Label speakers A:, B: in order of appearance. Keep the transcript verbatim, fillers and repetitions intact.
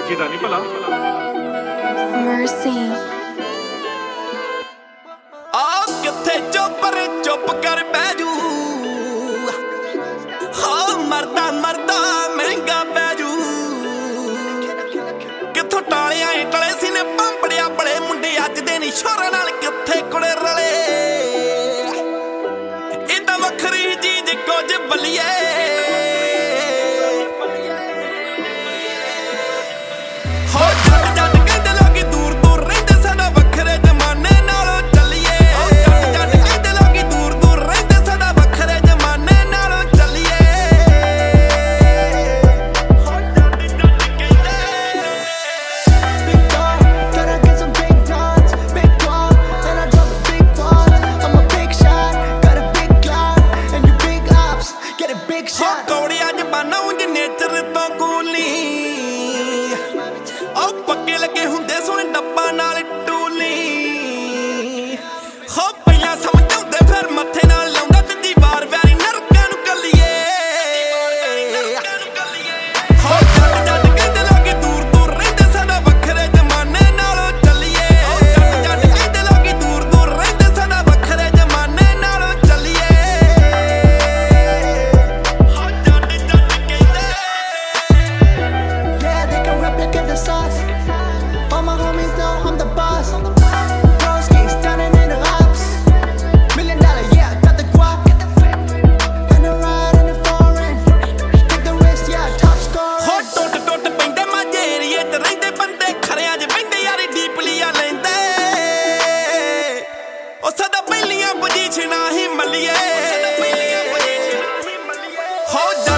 A: ਦੇਖੀਦਾ ਨਹੀਂ ਭਲਾ
B: Mercy
C: ਆ ਕਿੱਥੇ ਚੁੱਪ ਰੇ ਚੁੱਪ ਕਰ ਬਹਿ ਜੂ ਹਾਂ ਮਰਦਾ ਮਰਦਾ ਮਹਿੰਗਾ ਪੈ ਜੂ ਕਿੱਥੋਂ ਟਾਲਿਆਂ ਏ ਟਲੇ ਸੀ ਨੇ ਪੰਪੜਿਆ ਬੜੇ ਮੁੰਡੇ ਅੱਜ ਦੇ ਨੀ ਸ਼ੋਰਾਂ ਨਾਲ ਕਿੱਥੇ ਕੁੜੇ ਰਲੇ ਇਹ ਤਾਂ ਵੱਖਰੀ ਚੀਜ਼ ਕੁਝ ਬਲੀਏ ਕੌੜਿਆ ਜਬਾਨਾ ਉਂਝ ਨੇਚਰ ਤੋਂ ਕੂਲੀ ਉਹ ਪੱਕੇ ਲੱਗੇ ਹੁੰਦੇ ਸੋਹਣੇ ਡੱਬਾ ਨਾਲ ਟੂਲੀ ਹੋ ਪਹਿਲਾਂ ਸਮਝਾਉਂਦੇ ਫਿਰ ਮੱਥੇ ਨਾਲ ਲਾਉਂਦਾ ਦੂਜੀ ਵਾਰ ਵੈਰੀ ਨਰਕਾਂ ਨੂੰ ਕੱਲੀਏ ਹੋ ਜੱਟ ਜੱਟ ਕਹਿੰਦੇ ਲੋਕੀ ਦੂਰ ਦੂਰ ਰਹਿੰਦੇ ਸਾਡਾ ਵੱਖਰੇ ਜ਼ਮਾਨੇ ਨਾਲੋਂ ਚੱਲੀਏ ਜੱਟ ਜੱਟ ਕਹਿੰਦੇ ਲੋਕੀ ਦੂਰ ਦੂਰ ਰਹਿੰਦੇ ਸਾਡਾ ਵੱਖਰੇ ਜ਼ਮਾਨੇ ਨਾਲੋਂ ਚੱਲੀਏ
D: sauce. All my homies know I'm the boss. Broski's standing in the ops. Million dollar, yeah, got the guap. And a ride in the foreign. Take the risk, yeah, top score.
C: Ho tot tot pende majeriye te rehde bande khariyan j bende yari deeply a lende. O sada pehliyan position hi maliye. Ho